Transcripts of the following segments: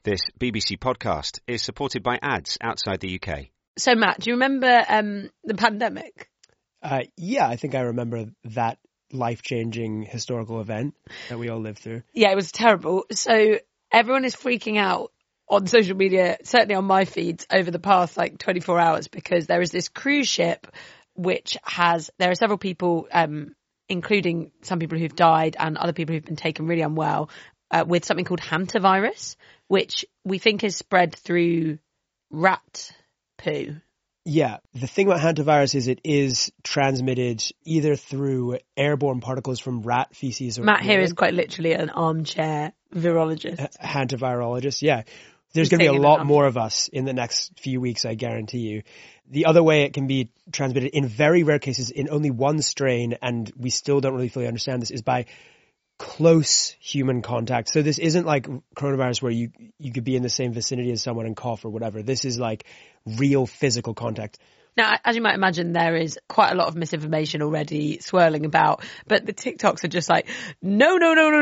This BBC podcast is supported by ads outside the UK. So, Matt, do you remember the pandemic? Yeah, I think I remember that life-changing historical event that we all lived through. Yeah, it was terrible. So everyone is freaking out on social media, certainly on my feeds, over the past 24 hours because there is this cruise ship there are several people, including some people who've died and other people who've been taken really unwell, with something called hantavirus, which we think is spread through rat poo. Yeah, the thing about hantavirus is it is transmitted either through airborne particles from rat feces or Matt here is quite literally an armchair virologist. Hantavirologist, yeah. There's going to be a lot more of us in the next few weeks, I guarantee you. The other way it can be transmitted, in very rare cases, in only one strain, and we still don't really fully understand this, is by close human contact. So this isn't like coronavirus where you could be in the same vicinity as someone and cough or whatever. This is like real physical contact. Now, as you might imagine, there is quite a lot of misinformation already swirling about, but the TikToks are just like, no,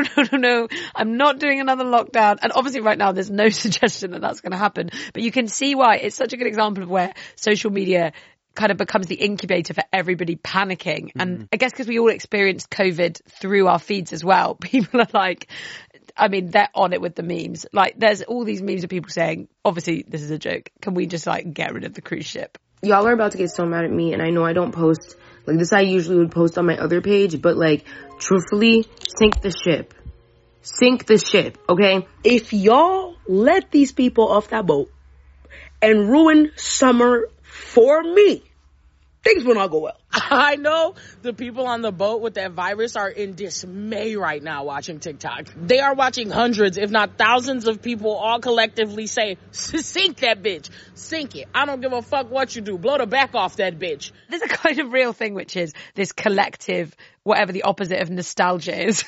I'm not doing another lockdown. And obviously right now there's no suggestion that that's going to happen, but you can see why it's such a good example of where social media kind of becomes the incubator for everybody panicking. And I guess because we all experienced COVID through our feeds as well, people are like, I mean, they're on it with the memes. Like, there's all these memes of people saying, obviously this is a joke. Can we just get rid of the cruise ship? Y'all are about to get so mad at me, and I know I don't post like this. I usually would post on my other page, but truthfully, sink the ship. Sink the ship, okay? If y'all let these people off that boat and ruin summer for me, things will not go well. I know the people on the boat with that virus are in dismay right now watching TikTok. They are watching hundreds, if not thousands of people all collectively say, sink that bitch. Sink it. I don't give a fuck what you do. Blow the back off that bitch. There's a kind of real thing, which is this collective, whatever the opposite of nostalgia is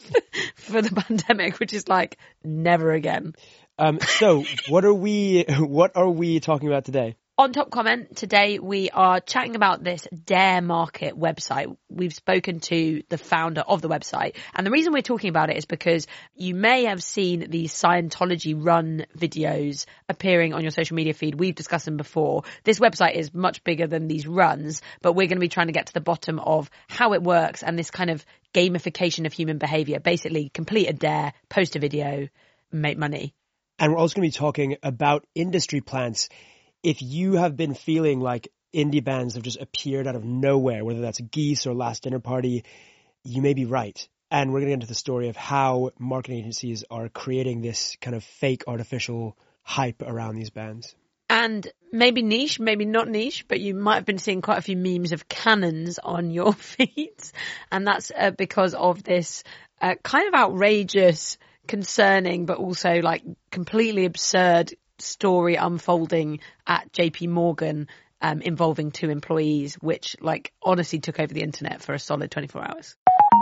for the pandemic, which is never again. So what are we talking about today? On Top Comment, today we are chatting about this Dare Market website. We've spoken to the founder of the website. And the reason we're talking about it is because you may have seen these Scientology run videos appearing on your social media feed. We've discussed them before. This website is much bigger than these runs, but we're going to be trying to get to the bottom of how it works and this kind of gamification of human behavior. Basically, complete a dare, post a video, make money. And we're also going to be talking about industry plants. If you have been feeling like indie bands have just appeared out of nowhere, whether that's Geese or Last Dinner Party, you may be right. And we're going to get into the story of how marketing agencies are creating this kind of fake artificial hype around these bands. And maybe niche, maybe not niche, but you might have been seeing quite a few memes of cannons on your feeds. And that's because of this kind of outrageous, concerning, but also completely absurd story unfolding at JP Morgan involving two employees, which honestly took over the internet for a solid 24 hours.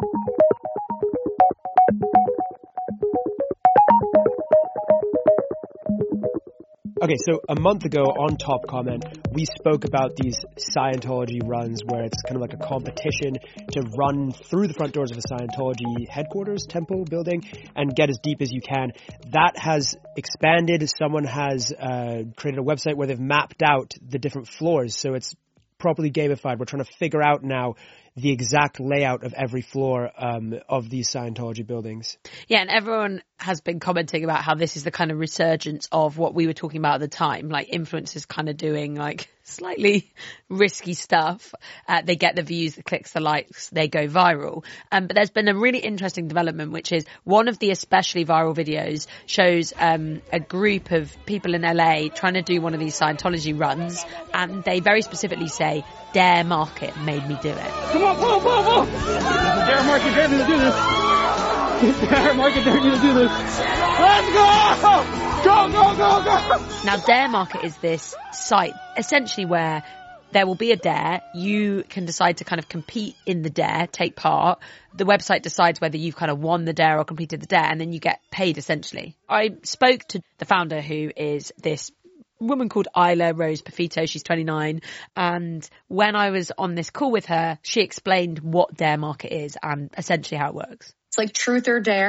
Okay, so a month ago on Top Comment, we spoke about these Scientology runs where it's kind of like a competition to run through the front doors of a Scientology headquarters, temple building, and get as deep as you can. That has expanded. Someone has created a website where they've mapped out the different floors, so it's properly gamified. We're trying to figure out now the exact layout of every floor of these Scientology buildings. Yeah, and everyone has been commenting about how this is the kind of resurgence of what we were talking about at the time, influencers kind of doing slightly risky stuff. They get the views, the clicks, the likes, they go viral. But there's been a really interesting development, which is one of the especially viral videos shows a group of people in LA trying to do one of these Scientology runs, and they very specifically say, Dare Market made me do it. Come on. Dare Market dared me to do this. Dare Market dared me to do this. Let's go! Go! Now, Dare Market is this site essentially where there will be a dare. You can decide to kind of compete in the dare, take part. The website decides whether you've kind of won the dare or completed the dare, and then you get paid essentially. I spoke to the founder, who is this woman called Isla Rose Pafito. She's 29. And when I was on this call with her, she explained what Dare Market is and essentially how it works. It's like truth or dare,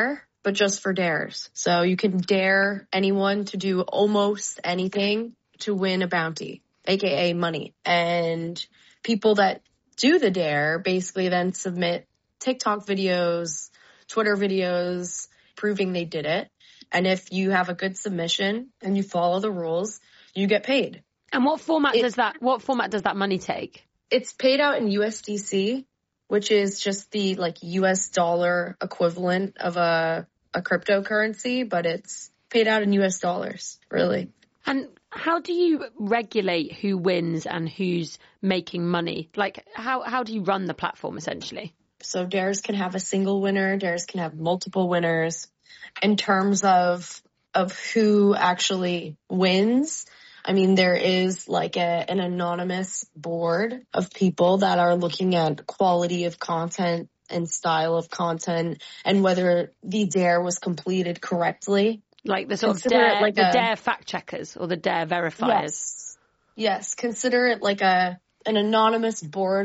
but just for dares. So you can dare anyone to do almost anything to win a bounty, aka money. And people that do the dare basically then submit TikTok videos, Twitter videos, proving they did it. And if you have a good submission and you follow the rules, you get paid. And what format does that money take? It's paid out in USDC, which is just the like US dollar equivalent of a cryptocurrency, but it's paid out in US dollars, really. And how do you regulate who wins and who's making money? Like, how do you run the platform, essentially? So dares can have a single winner, dares can have multiple winners. In terms of who actually wins, I mean, there is like an anonymous board of people that are looking at quality of content and style of content and whether the dare was completed correctly. Like the sort of dare, like the dare fact checkers or the dare verifiers. Yes. Consider it like an anonymous board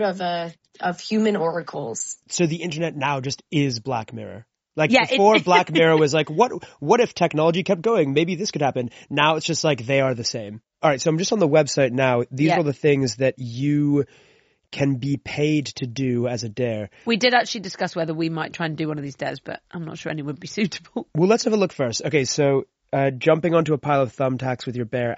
of human oracles. So the internet now just is Black Mirror. Like before Black Mirror was like, what if technology kept going? Maybe this could happen. Now it's just like they are the same. All right. So I'm just on the website now. These are the things that you can be paid to do as a dare. We did actually discuss whether we might try and do one of these dares, but I'm not sure any would be suitable. Well, let's have a look first. Okay. So jumping onto a pile of thumbtacks with your bare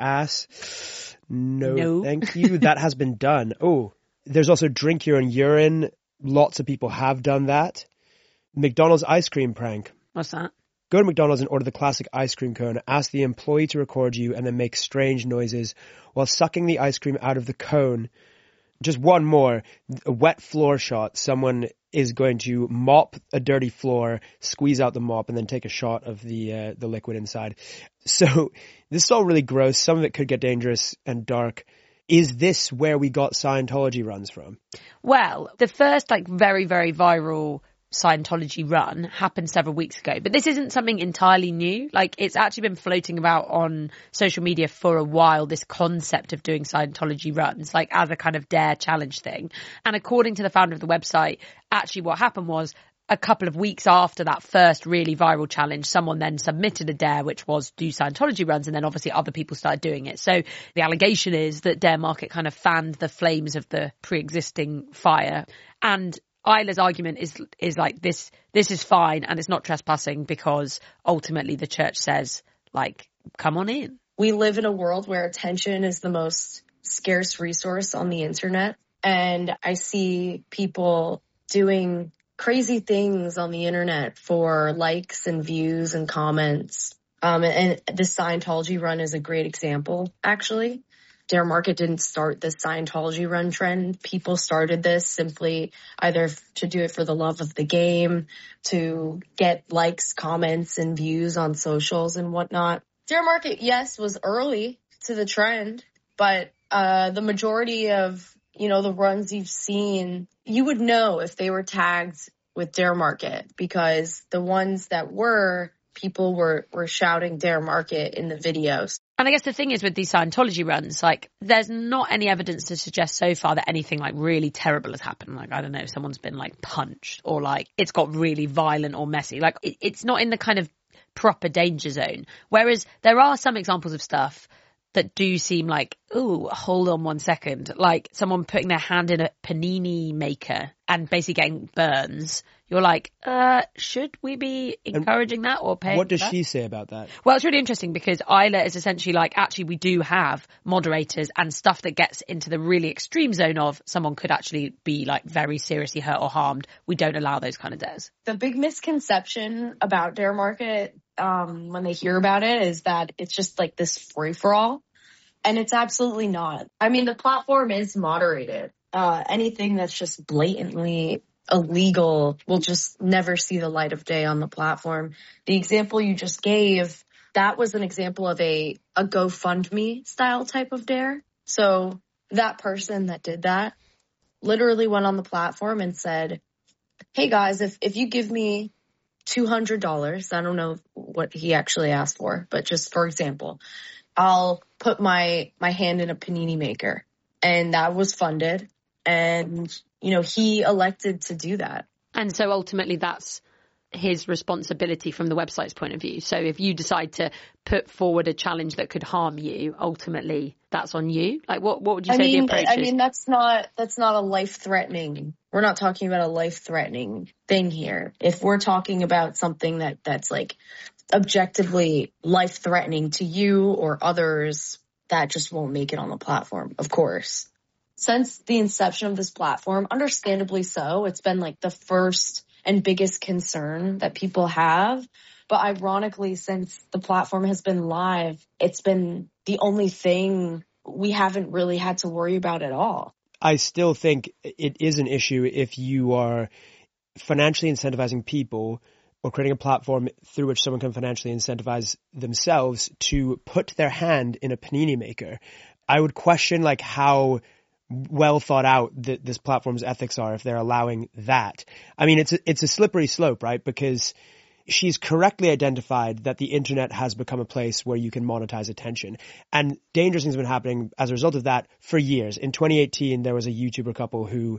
ass. No. Thank you. That has been done. Oh, there's also drink your own urine. Lots of people have done that. McDonald's ice cream prank. What's that? Go to McDonald's and order the classic ice cream cone. Ask the employee to record you and then make strange noises while sucking the ice cream out of the cone. Just one more. A wet floor shot. Someone is going to mop a dirty floor, squeeze out the mop, and then take a shot of the liquid inside. So this is all really gross. Some of it could get dangerous and dark. Is this where we got Scientology runs from? Well, the first very, very viral Scientology run happened several weeks ago, but this isn't something entirely new. Like, it's actually been floating about on social media for a while, this concept of doing Scientology runs, like as a kind of dare challenge thing. And according to the founder of the website, actually what happened was a couple of weeks after that first really viral challenge, someone then submitted a dare, which was do Scientology runs. And then obviously other people started doing it. So the allegation is that Dare Market kind of fanned the flames of the pre-existing fire. And Isla's argument is like this is fine and it's not trespassing because ultimately the church says, like, come on in. We live in a world where attention is the most scarce resource on the internet. And I see people doing crazy things on the internet for likes and views and comments. And the Scientology run is a great example, actually. Dare Market didn't start this Scientology run trend. People started this simply either to do it for the love of the game, to get likes, comments, and views on socials and whatnot. Dare Market, yes, was early to the trend, but the majority of, the runs you've seen, you would know if they were tagged with Dare Market because the ones that were, people were shouting Dare Market in the videos. And I guess the thing is with these Scientology runs, like, there's not any evidence to suggest so far that anything like really terrible has happened. Like, I don't know, someone's been like punched or like it's got really violent or messy. Like, it's not in the kind of proper danger zone. Whereas there are some examples of stuff that do seem like, ooh, hold on 1 second. Like someone putting their hand in a panini maker and basically getting burns. You're like, should we be encouraging that or paying? What does she say about that? Well, it's really interesting because Isla is essentially like, actually, we do have moderators and stuff that gets into the really extreme zone of someone could actually be like very seriously hurt or harmed. We don't allow those kind of dares. The big misconception about Dare Market, when they hear about it, is that it's just like this free-for-all. And it's absolutely not. I mean, the platform is moderated. Anything that's just blatantly illegal will just never see the light of day on the platform. The example you just gave, that was an example of a GoFundMe style type of dare. So that person that did that literally went on the platform and said, hey guys, if you give me $200, I don't know what he actually asked for, but just for example, I'll put my hand in a panini maker. And that was funded. And, he elected to do that. And so ultimately that's his responsibility from the website's point of view? So if you decide to put forward a challenge that could harm you, ultimately that's on you. Like what would you say the approach is? I mean, that's not a life-threatening. We're not talking about a life-threatening thing here. If we're talking about something that's like objectively life-threatening to you or others, that just won't make it on the platform, of course. Since the inception of this platform, understandably so, it's been like the first and biggest concern that people have. But ironically, since the platform has been live, it's been the only thing we haven't really had to worry about at all. I still think it is an issue if you are financially incentivizing people or creating a platform through which someone can financially incentivize themselves to put their hand in a panini maker. I would question like how well thought out this platform's ethics are if they're allowing that. I mean, it's a slippery slope, right? Because she's correctly identified that the internet has become a place where you can monetize attention. And dangerous things have been happening as a result of that for years. In 2018, there was a YouTuber couple who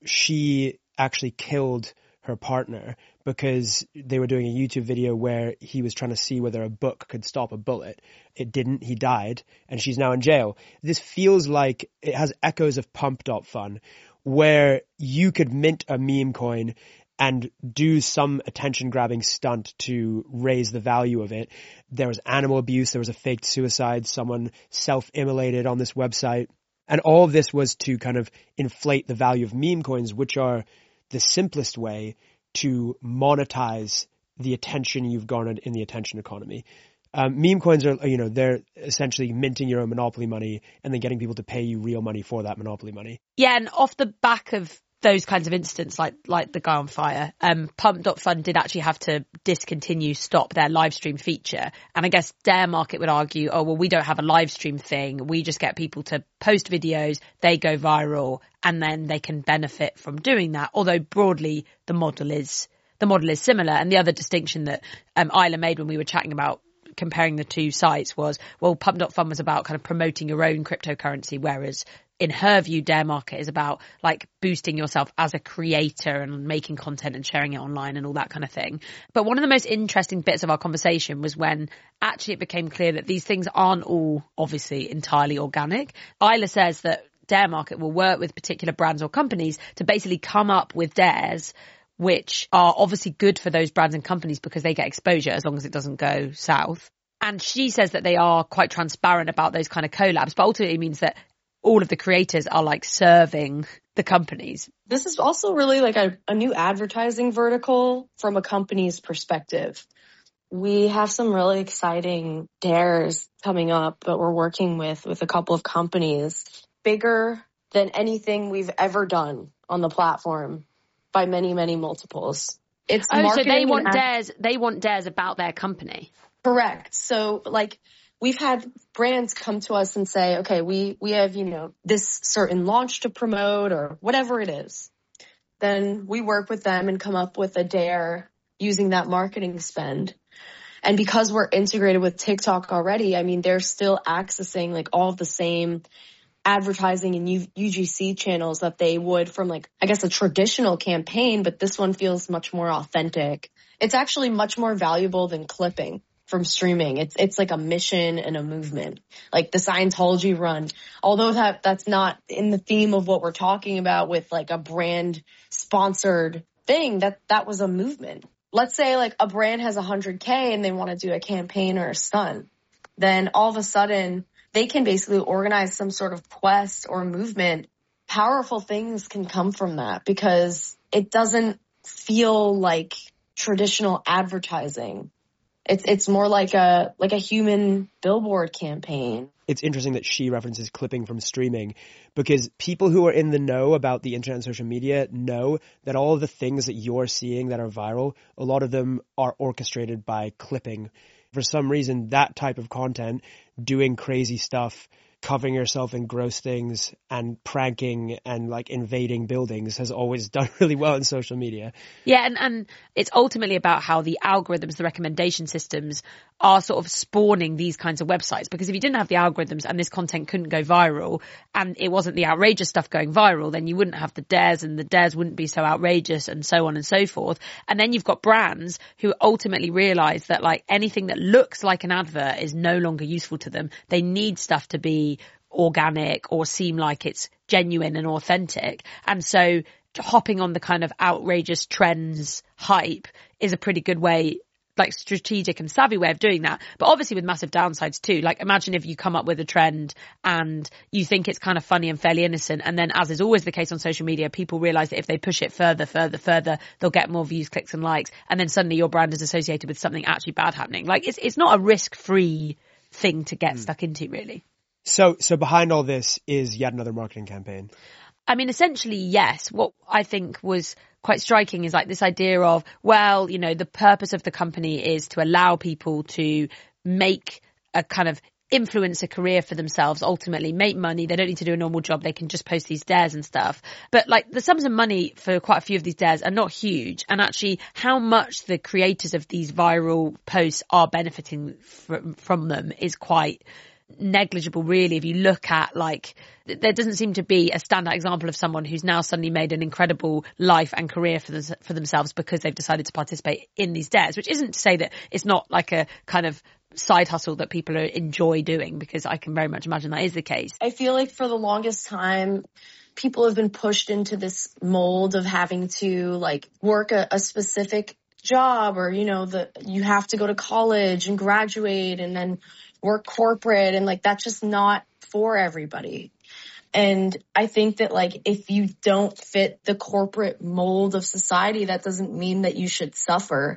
she actually killed her partner because they were doing a YouTube video where he was trying to see whether a book could stop a bullet. It didn't. He died, and she's now in jail. This feels like it has echoes of Pump.Fun, where you could mint a meme coin and do some attention-grabbing stunt to raise the value of it. There was animal abuse. There was a faked suicide. Someone self-immolated on this website. And all of this was to kind of inflate the value of meme coins, which are the simplest way to monetize the attention you've garnered in the attention economy. Meme coins are, they're essentially minting your own monopoly money and then getting people to pay you real money for that monopoly money. Yeah, and off the back of those kinds of incidents, like the guy on fire, Pump.Fun did actually have to stop their live stream feature. And I guess Dare Market would argue, oh, well, we don't have a live stream thing. We just get people to post videos, they go viral, and then they can benefit from doing that. Although broadly, the model is similar. And the other distinction that Isla made when we were chatting about comparing the two sites was, well, Pump.Fun was about kind of promoting your own cryptocurrency, whereas in her view, Dare Market is about like boosting yourself as a creator and making content and sharing it online and all that kind of thing. But one of the most interesting bits of our conversation was when actually it became clear that these things aren't all obviously entirely organic. Isla says that Dare Market will work with particular brands or companies to basically come up with dares which are obviously good for those brands and companies because they get exposure as long as it doesn't go south. And she says that they are quite transparent about those kind of collabs, but ultimately it means that all of the creators are like serving the companies. This is also really like a new advertising vertical from a company's perspective. We have some really exciting dares coming up that we're working with a couple of companies, bigger than anything we've ever done on the platform by many, many multiples. It's so they want dares. They want dares about their company. Correct. So like we've had brands come to us and say, okay, we have, this certain launch to promote or whatever it is. Then we work with them and come up with a dare using that marketing spend. And because we're integrated with TikTok already, I mean, they're still accessing like all of the same advertising and UGC channels that they would from like, I guess, a traditional campaign, but this one feels much more authentic. It's actually much more valuable than clipping from streaming. It's like a mission and a movement, like the Scientology run. Although that's not in the theme of what we're talking about with like a brand sponsored thing, that was a movement. Let's say like a brand has 100K and they want to do a campaign or a stunt. Then all of a sudden they can basically organize some sort of quest or movement. Powerful things can come from that because it doesn't feel like traditional advertising. It's more like a human billboard campaign. It's interesting that she references clipping from streaming because people who are in the know about the internet and social media know that all of the things that you're seeing that are viral, a lot of them are orchestrated by clipping. For some reason, that type of content, doing crazy stuff, covering yourself in gross things and pranking and like invading buildings has always done really well in social media. Yeah, and it's ultimately about how the algorithms, the recommendation systems are sort of spawning these kinds of websites. Because if you didn't have the algorithms and this content couldn't go viral and it wasn't the outrageous stuff going viral, then you wouldn't have the dares and the dares wouldn't be so outrageous and so on and so forth. And then you've got brands who ultimately realize that like anything that looks like an advert is no longer useful to them. They need stuff to be organic or seem like it's genuine and authentic. And so hopping on the kind of outrageous trends hype is a pretty good way, like strategic and savvy way of doing that. But obviously with massive downsides too. Like imagine if you come up with a trend and you think it's kind of funny and fairly innocent. And then as is always the case on social media, people realize that if they push it further, they'll get more views, clicks and likes. And then suddenly your brand is associated with something actually bad happening. Like it's not a risk-free thing to get stuck into really. So behind all this is yet another marketing campaign. I mean, essentially, yes. What I think was quite striking is like this idea of, well, you know, the purpose of the company is to allow people to make a kind of influence a career for themselves, ultimately make money. They don't need to do a normal job. They can just post these dares and stuff. But like the sums of money for quite a few of these dares are not huge. And actually how much the creators of these viral posts are benefiting from them is quite negligible really. If you look at like, there doesn't seem to be a standout example of someone who's now suddenly made an incredible life and career for themselves because they've decided to participate in these dares, which isn't to say that it's not like a kind of side hustle that people enjoy doing, because I can very much imagine that is the case. I feel like for the longest time, people have been pushed into this mold of having to like work a specific job, or, you know, you have to go to college and graduate and then work corporate, and like that's just not for everybody. And I think that like if you don't fit the corporate mold of society, that doesn't mean that you should suffer.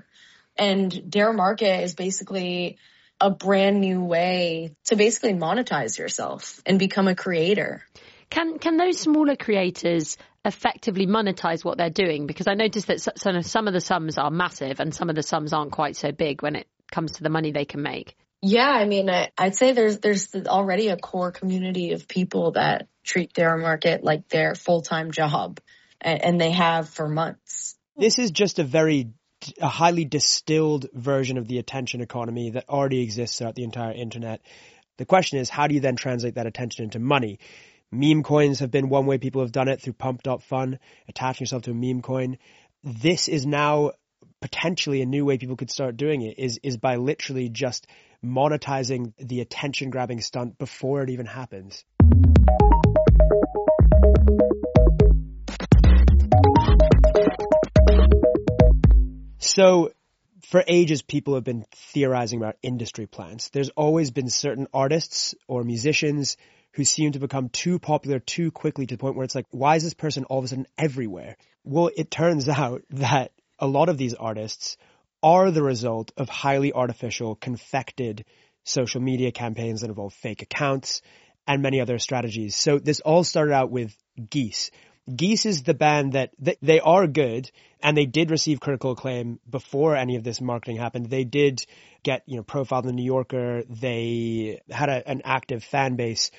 And Dare Market is basically a brand new way to basically monetize yourself and become a creator. Can those smaller creators effectively monetize what they're doing? Because I noticed that some of the sums are massive and some of the sums aren't quite so big when it comes to the money they can make. Yeah, I mean, I'd say there's already a core community of people that treat Dare Market like their full-time job, and they have for months. This is just a highly distilled version of the attention economy that already exists throughout the entire internet. The question is, how do you then translate that attention into money? Meme coins have been one way people have done it, through Pump.fun, attaching yourself to a meme coin. This is now potentially a new way people could start doing it, is by literally just monetizing the attention grabbing stunt before it even happens. So for ages, people have been theorizing about industry plans. There's always been certain artists or musicians who seem to become too popular too quickly, to the point where it's like, why is this person all of a sudden everywhere? Well, it turns out that a lot of these artists are the result of highly artificial, confected social media campaigns that involve fake accounts and many other strategies. So this all started out with Geese. Geese is the band that they are good, and they did receive critical acclaim before any of this marketing happened. They did get, profiled in the New Yorker. They had an active fan base,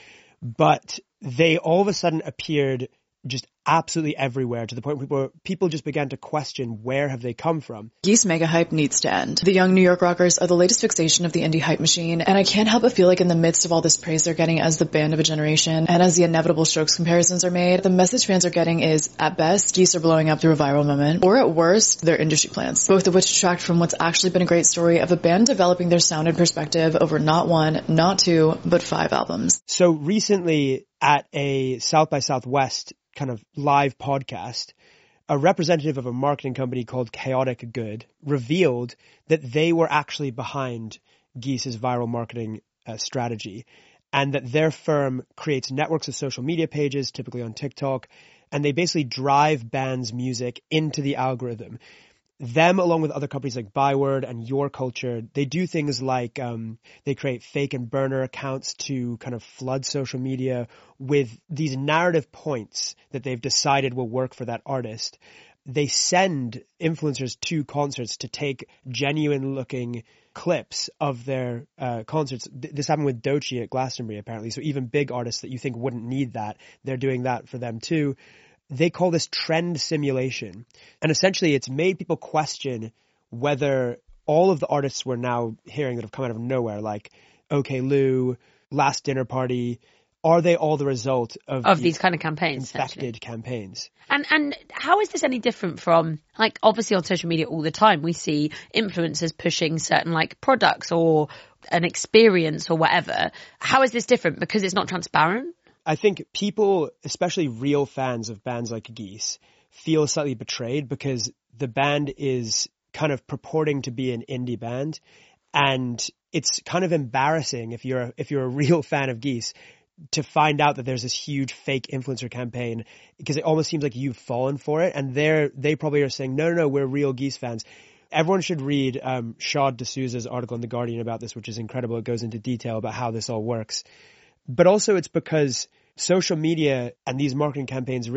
but they all of a sudden appeared just absolutely everywhere, to the point where people just began to question, where have they come from? Geese mega hype needs to end. The young New York rockers are the latest fixation of the indie hype machine, and I can't help but feel like in the midst of all this praise they're getting as the band of a generation, and as the inevitable Strokes comparisons are made, the message fans are getting is, at best, Geese are blowing up through a viral moment, or at worst, they're industry plants, both of which detract from what's actually been a great story of a band developing their sound and perspective over not one, not two, but 5 albums. So recently, at a South by Southwest kind of live podcast, a representative of a marketing company called Chaotic Good revealed that they were actually behind Geese's viral marketing strategy, and that their firm creates networks of social media pages, typically on TikTok, and they basically drive bands' music into the algorithm. Them, along with other companies like Byword and Your Culture, they do things like they create fake and burner accounts to kind of flood social media with these narrative points that they've decided will work for that artist. They send influencers to concerts to take genuine-looking clips of their concerts. This happened with Doechii at Glastonbury, apparently. So even big artists that you think wouldn't need that, they're doing that for them too. They call this trend simulation. And essentially it's made people question whether all of the artists we're now hearing that have come out of nowhere, like OK Lou, Last Dinner Party, are they all the result of these kind of campaigns? Infected campaigns. And how is this any different from, like, obviously on social media all the time we see influencers pushing certain like products or an experience or whatever. How is this different? Because it's not transparent? I think people, especially real fans of bands like Geese, feel slightly betrayed because the band is kind of purporting to be an indie band, and it's kind of embarrassing if you're a real fan of Geese to find out that there's this huge fake influencer campaign, because it almost seems like you've fallen for it. And they probably are saying, no, we're real Geese fans. Everyone should read Shad D'Souza's article in The Guardian about this, which is incredible. It goes into detail about how this all works. But also it's because social media and these marketing campaigns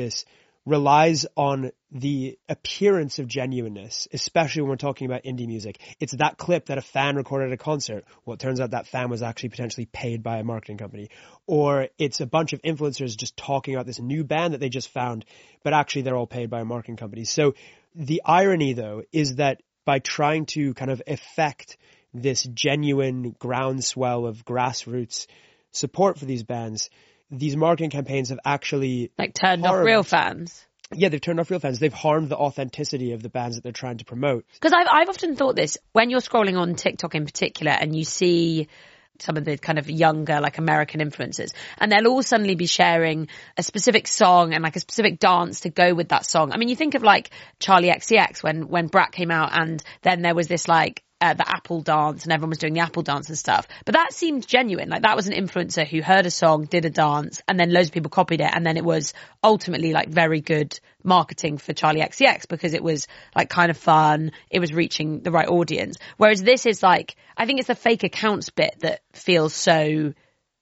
relies on the appearance of genuineness, especially when we're talking about indie music. It's that clip that a fan recorded at a concert. Well, it turns out that fan was actually potentially paid by a marketing company. Or it's a bunch of influencers just talking about this new band that they just found, but actually they're all paid by a marketing company. So the irony, though, is that by trying to kind of effect this genuine groundswell of grassroots support for these bands, these marketing campaigns have actually turned off real fans. Yeah, they've turned off real fans. They've harmed the authenticity of the bands that they're trying to promote. Because I've often thought this, when you're scrolling on TikTok in particular and you see some of the kind of younger, like American influencers, and they'll all suddenly be sharing a specific song and like a specific dance to go with that song. I mean, you think of like Charlie XCX when Brat came out, and then there was this like the Apple dance and everyone was doing the Apple dance and stuff. But that seemed genuine. Like that was an influencer who heard a song, did a dance, and then loads of people copied it. And then it was ultimately like very good marketing for Charlie XCX because it was like kind of fun. It was reaching the right audience. Whereas this is like, I think it's the fake accounts bit that feels so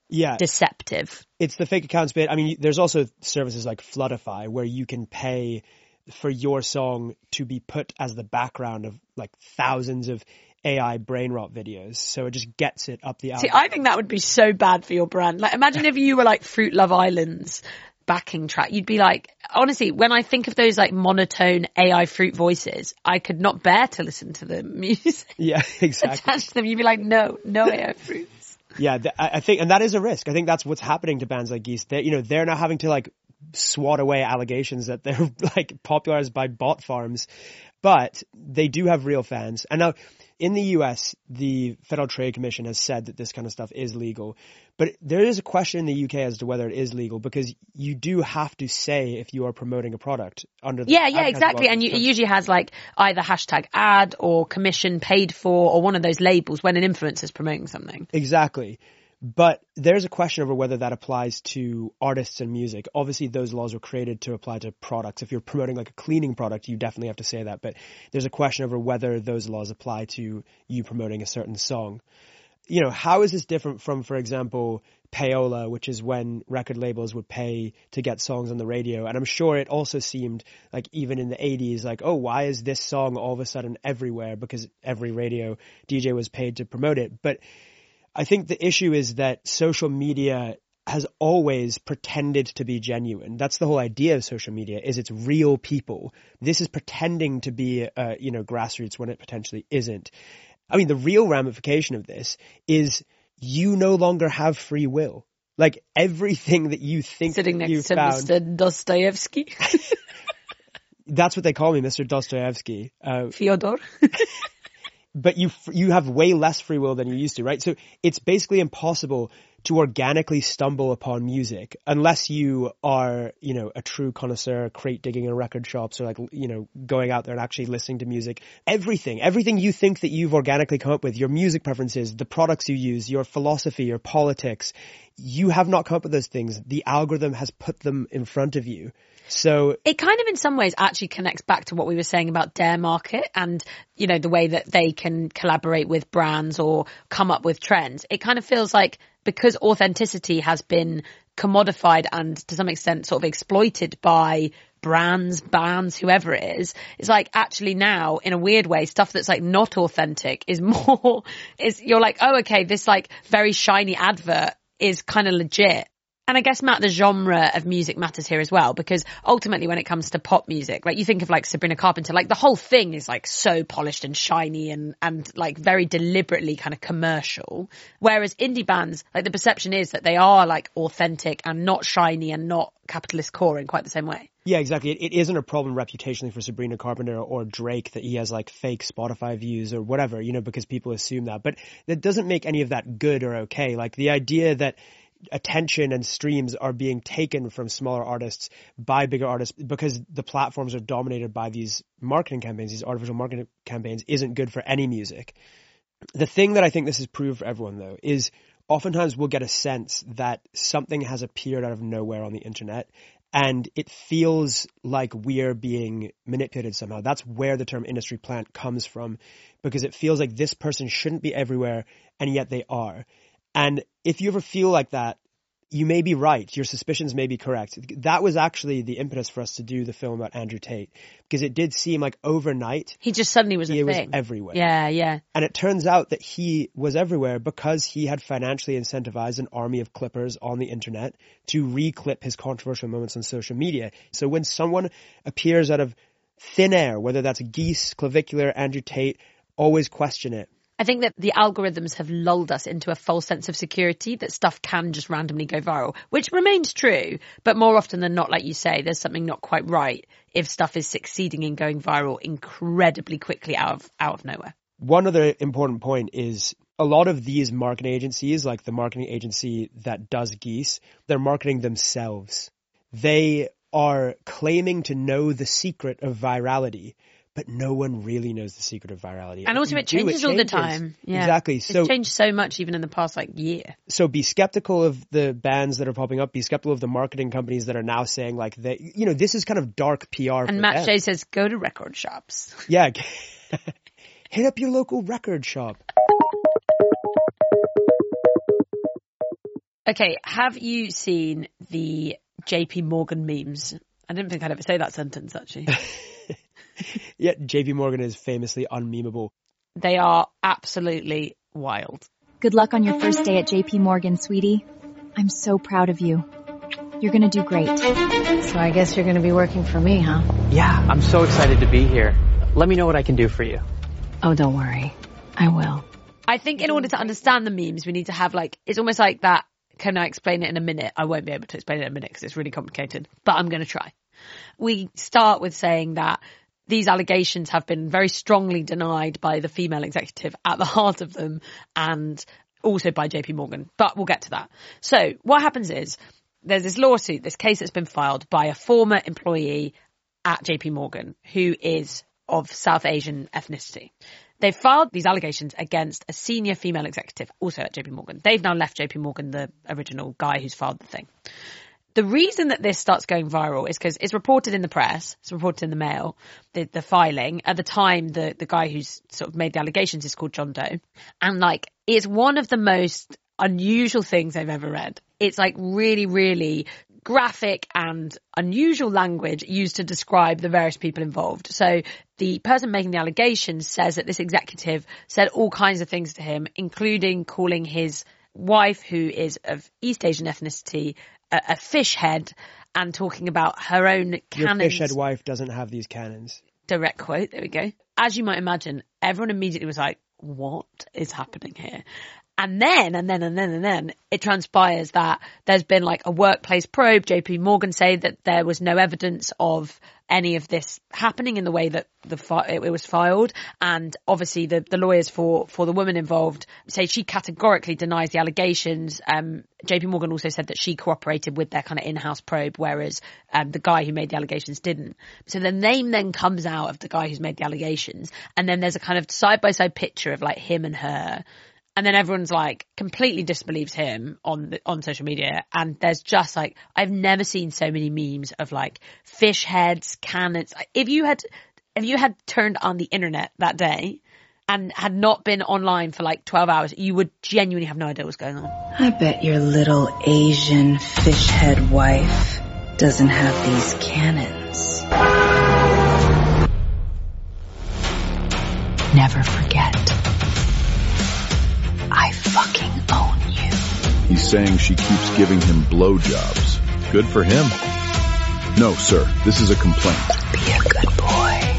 deceptive. It's the fake accounts bit. I mean, there's also services like Floodify where you can pay for your song to be put as the background of like thousands of AI brain rot videos. So it just gets it up the alley. See, I think that would be so bad for your brand. Like imagine if you were like Fruit Love Island's backing track. You'd be like, honestly, when I think of those like monotone AI fruit voices, I could not bear to listen to the music. Yeah, exactly. Attached to them, you'd be like, no AI fruits. Yeah, I think, and that is a risk. I think that's what's happening to bands like Geese. They're now having to like swat away allegations that they're like popularized by bot farms, but they do have real fans. And now in the US, the Federal Trade Commission has said that this kind of stuff is legal, but there is a question in the UK as to whether it is legal, because you do have to say if you are promoting a product under the exactly. And it usually has like either hashtag ad or commission paid for or one of those labels when an influencer is promoting something. Exactly. But there's a question over whether that applies to artists and music. Obviously, those laws were created to apply to products. If you're promoting like a cleaning product, you definitely have to say that. But there's a question over whether those laws apply to you promoting a certain song. How is this different from, for example, payola, which is when record labels would pay to get songs on the radio? And I'm sure it also seemed like even in the 80s, like, oh, why is this song all of a sudden everywhere? Because every radio DJ was paid to promote it. But I think the issue is that social media has always pretended to be genuine. That's the whole idea of social media, is it's real people. This is pretending to be, grassroots when it potentially isn't. I mean, the real ramification of this is you no longer have free will. Like everything that you think sitting next you to found, Mr. Dostoevsky. That's what they call me, Mr. Dostoevsky. Fyodor. But you have way less free will than you used to, right? So it's basically impossible to organically stumble upon music unless you are, a true connoisseur, crate digging in record shops, or like, going out there and actually listening to music. Everything you think that you've organically come up with, your music preferences, the products you use, your philosophy, your politics, you have not come up with those things. The algorithm has put them in front of you. So it kind of in some ways actually connects back to what we were saying about Dare Market and, the way that they can collaborate with brands or come up with trends. It kind of feels like because authenticity has been commodified and to some extent sort of exploited by brands, bands, whoever it is, it's like actually now in a weird way, stuff that's like not authentic is you're like, oh, okay, this like very shiny advert is kind of legit. And I guess, Matt, the genre of music matters here as well, because ultimately when it comes to pop music, like you think of like Sabrina Carpenter, like the whole thing is like so polished and shiny and like very deliberately kind of commercial. Whereas indie bands, like the perception is that they are like authentic and not shiny and not capitalist core in quite the same way. Yeah, exactly. It isn't a problem reputationally for Sabrina Carpenter or Drake that he has like fake Spotify views or whatever, you know, because people assume that. But that doesn't make any of that good or okay. Like the idea that attention and streams are being taken from smaller artists by bigger artists because the platforms are dominated by these marketing campaigns, these artificial marketing campaigns, isn't good for any music. The thing that I think this has proved for everyone, though, is oftentimes we'll get a sense that something has appeared out of nowhere on the internet and it feels like we're being manipulated somehow. That's where the term industry plant comes from, because it feels like this person shouldn't be everywhere and yet they are. And if you ever feel like that, you may be right. Your suspicions may be correct. That was actually the impetus for us to do the film about Andrew Tate, because it did seem like overnight he just suddenly was he was everywhere. Yeah. And it turns out that he was everywhere because he had financially incentivized an army of clippers on the internet to reclip his controversial moments on social media. So when someone appears out of thin air, whether that's Geese, Clavicular, Andrew Tate, always question it. I think that the algorithms have lulled us into a false sense of security that stuff can just randomly go viral, which remains true. But more often than not, like you say, there's something not quite right if stuff is succeeding in going viral incredibly quickly out of nowhere. One other important point is a lot of these marketing agencies, like the marketing agency that does Geese, they're marketing themselves. They are claiming to know the secret of virality, but no one really knows the secret of virality. And also it changes all the time. Yeah. Exactly. So it's changed so much even in the past year. So be skeptical of the bands that are popping up. Be skeptical of the marketing companies that are now saying like that, you know, this is kind of dark PR. And Matt Shea says, go to record shops. Yeah. Hit up your local record shop. Okay. Have you seen the JP Morgan memes? I didn't think I'd ever say that sentence actually. Yeah, JP Morgan is famously unmemeable. They are absolutely wild. Good luck on your first day at JP Morgan, sweetie. I'm so proud of you. You're going to do great. So I guess you're going to be working for me, huh? Yeah, I'm so excited to be here. Let me know what I can do for you. Oh, don't worry. I will. I think in order to understand the memes, we need to have it's almost like that. Can I explain it in a minute? I won't be able to explain it in a minute because it's really complicated, but I'm going to try. We start with saying that these allegations have been very strongly denied by the female executive at the heart of them and also by JP Morgan, but we'll get to that. So what happens is there's this lawsuit, this case that's been filed by a former employee at JP Morgan who is of South Asian ethnicity. They filed these allegations against a senior female executive also at JP Morgan. They've now left JP Morgan, the original guy who's filed the thing. The reason that this starts going viral is because it's reported in the press, it's reported in the Mail, the filing. At the time, the guy who's sort of made the allegations is called John Doe. And it's one of the most unusual things I've ever read. It's really, really graphic and unusual language used to describe the various people involved. So the person making the allegations says that this executive said all kinds of things to him, including calling his wife, who is of East Asian ethnicity, a fish head, and talking about her own cannons. Your fish head wife doesn't have these cannons. Direct quote. There we go. As you might imagine, everyone immediately was like, what is happening here? And then it transpires that there's been a workplace probe. JP Morgan say that there was no evidence of any of this happening in the way that it was filed. And obviously the lawyers for the woman involved say she categorically denies the allegations. JP Morgan also said that she cooperated with their kind of in-house probe, whereas the guy who made the allegations didn't. So the name then comes out of the guy who's made the allegations. And then there's a kind of side-by-side picture of him and her. And then everyone's completely disbelieves him on social media. And there's just I've never seen so many memes of fish heads, cannons. If you had turned on the internet that day and had not been online for 12 hours, you would genuinely have no idea what's going on. I bet your little Asian fish head wife doesn't have these cannons. Never forget. I fucking own you. He's saying she keeps giving him blowjobs. Good for him. No, sir, this is a complaint. Be a good boy.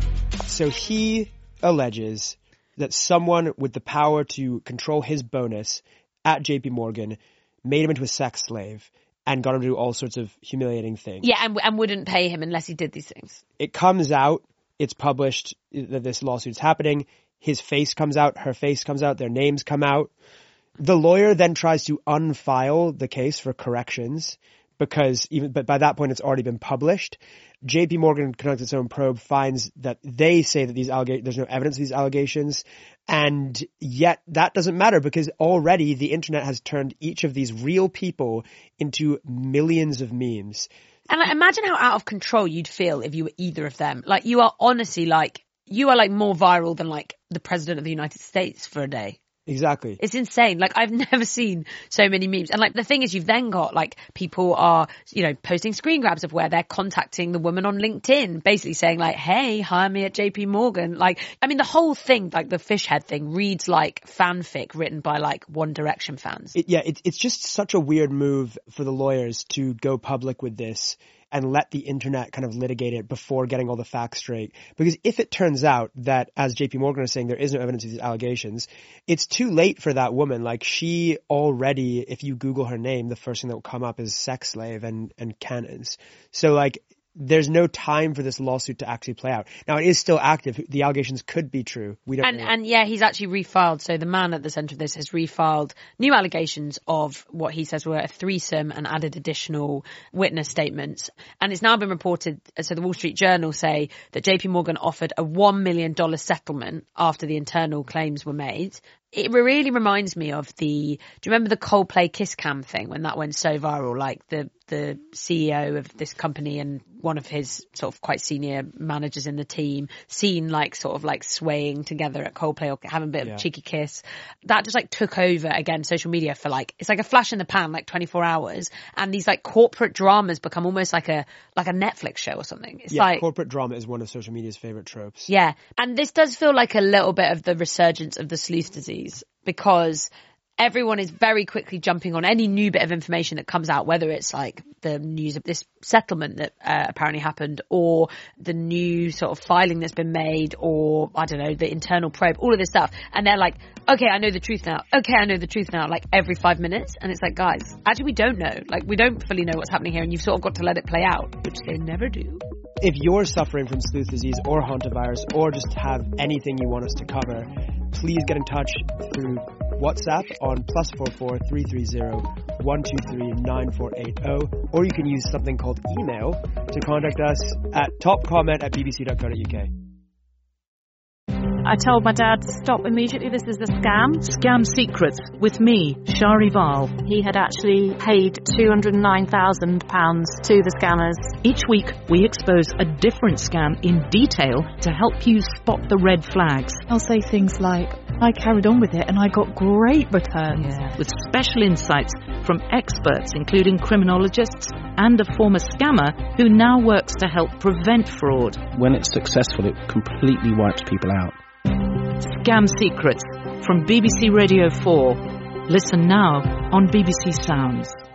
So he alleges that someone with the power to control his bonus at JP Morgan made him into a sex slave and got him to do all sorts of humiliating things. Yeah, and wouldn't pay him unless he did these things. It comes out, it's published that this lawsuit's happening. His face comes out, her face comes out, their names come out. The lawyer then tries to unfile the case for corrections but by that point it's already been published. JP Morgan conducts its own probe, finds that they say that there's no evidence of these allegations, and yet that doesn't matter because already the internet has turned each of these real people into millions of memes. And like, imagine how out of control you'd feel if you were either of them. Like, you are honestly like, you are like more viral than like the president of the United States for a day. Exactly. It's insane. Like, I've never seen so many memes. And like, the thing is, you've then got like people are, posting screen grabs of where they're contacting the woman on LinkedIn, basically saying like, hey, hire me at JP Morgan. Like, I mean, the whole thing, like the fish head thing reads like fanfic written by like One Direction fans. It's just such a weird move for the lawyers to go public with this and let the internet kind of litigate it before getting all the facts straight. Because if it turns out that, as JP Morgan is saying, there is no evidence of these allegations, it's too late for that woman. Like, she already, if you Google her name, the first thing that will come up is sex slave and cannons. So like, there's no time for this lawsuit to actually play out. Now, it is still active. The allegations could be true. We don't know. And yeah, he's actually refiled. So the man at the center of this has refiled new allegations of what he says were a threesome and added additional witness statements. And it's now been reported, so the Wall Street Journal say that JP Morgan offered a $1 million settlement after the internal claims were made. It really reminds me of do you remember the Coldplay Kiss Cam thing when that went so viral? Like the CEO of this company and one of his sort of quite senior managers in the team seen like sort of like swaying together at Coldplay or having a bit of a cheeky kiss. That just like took over again social media for like, it's like a flash in the pan, like 24 hours. And these like corporate dramas become almost like a Netflix show or something. It's like corporate drama is one of social media's favorite tropes. Yeah. And this does feel like a little bit of the resurgence of the sleuth disease, because everyone is very quickly jumping on any new bit of information that comes out, whether it's like the news of this settlement that apparently happened, or the new sort of filing that's been made, or I don't know, the internal probe, all of this stuff. And they're like, okay, I know the truth now. Okay, I know the truth now, like every 5 minutes. And it's like, guys, actually we don't know. Like, we don't fully know what's happening here, and you've sort of got to let it play out, which they never do. If you're suffering from sleuth disease or hantavirus, or just have anything you want us to cover, please get in touch through WhatsApp on +44 330 123 9480, or you can use something called email to contact us at topcomment@bbc.co.uk. I told my dad to stop immediately. This is a scam. Scam Secrets with me, Shari Val. He had actually paid £209,000 to the scammers. Each week, we expose a different scam in detail to help you spot the red flags. I'll say things like, I carried on with it and I got great returns. Yeah. With special insights from experts, including criminologists and a former scammer who now works to help prevent fraud. When it's successful, it completely wipes people out. Scam Secrets from BBC Radio 4. Listen now on BBC Sounds.